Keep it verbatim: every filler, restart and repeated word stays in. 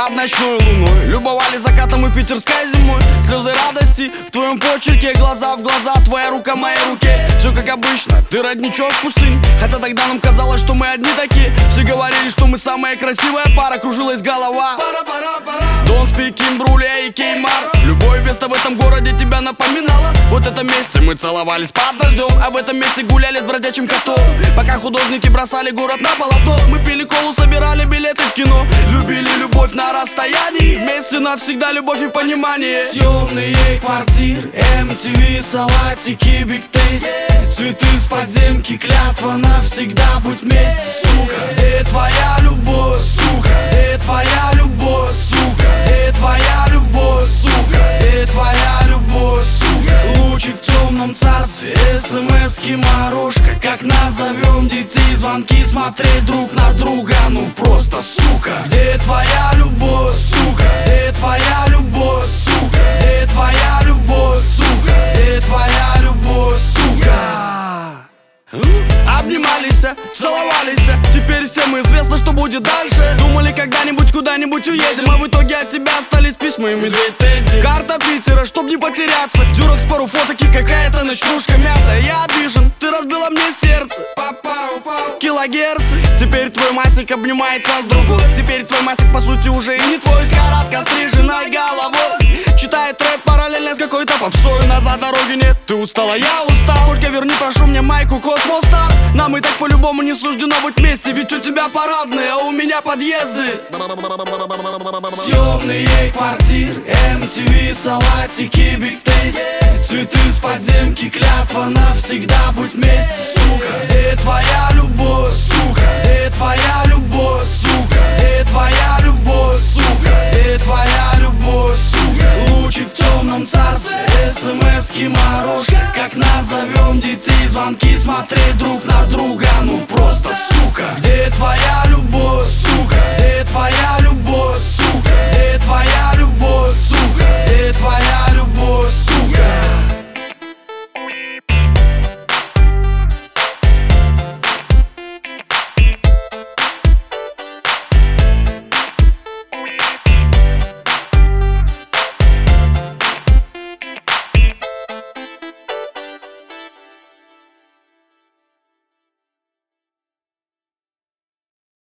под ночной луной, любовались закатом и питерской зимой. Слезы радости в твоем почерке, глаза в глаза, твоя рука в моей руке. Все как обычно, ты родничок в пустыне. Хотя тогда нам казалось, что мы одни такие. Все говорили, что мы самая красивая пара. Кружилась голова. Don't speak in Бруле и Кеймар. Любое место в этом городе тебя напоминало. Вот в этом месте мы целовались под дождем, а в этом месте гуляли с бродячим котом. Пока художники бросали город на полотно, мы пили колу, собирали билеты в кино. Любили любовь на расстоянии, вместе навсегда любовь и понимание. Съемные квартиры, эм ти ви, салатики, биг тейст, цветы с подземки, клятва навсегда быть вместе, сука. Где твоя любовь, сука? Где твоя любовь, сука? Где твоя любовь, сука? Где твоя любовь, сука? Лучик в темном царстве, смс-ки, морожка. Как назовем детей, звонки, смотреть друг на друга, ну просто, сука. Где твоя любовь, сука? Где твоя любовь, сука? Где твоя любовь, сука? Где твоя любовь, сука? Обнимались, целовались, теперь всем известно, что будет дальше. Думали, когда-нибудь куда-нибудь уедем, а в итоге от тебя остались письма и медведь Тедди. Карта Питера, чтоб не потеряться, дюрок с пару фоток и какая-то ночнушка мятая. Я обижен, ты разбила мне сердце, килогерцы. Теперь твой Масик обнимается с другой. Теперь твой Масик по сути уже и не твой. С коротко стриженной головой читает рэп параллельно с какой-то попсой. Назад дороги нет, ты устала, я устал. Только верни, прошу мне майку Космос Стар. Нам и так по-любому не суждено быть вместе. Ведь у тебя парадные, а у меня подъезды. Съемные квартиры, эм ти ви, салатики, биг тейст, цветы с подземки, клятва навсегда быть вместе, сука. Где твоя любовь, сука? Где твоя любовь, сука? Где твоя любовь, сука? Где твоя любовь, сука? Лучик в темном царстве, смс-ки, морожка. Как назовем детей, звонки, смотреть друг на друга, ну просто, сука. Где твоя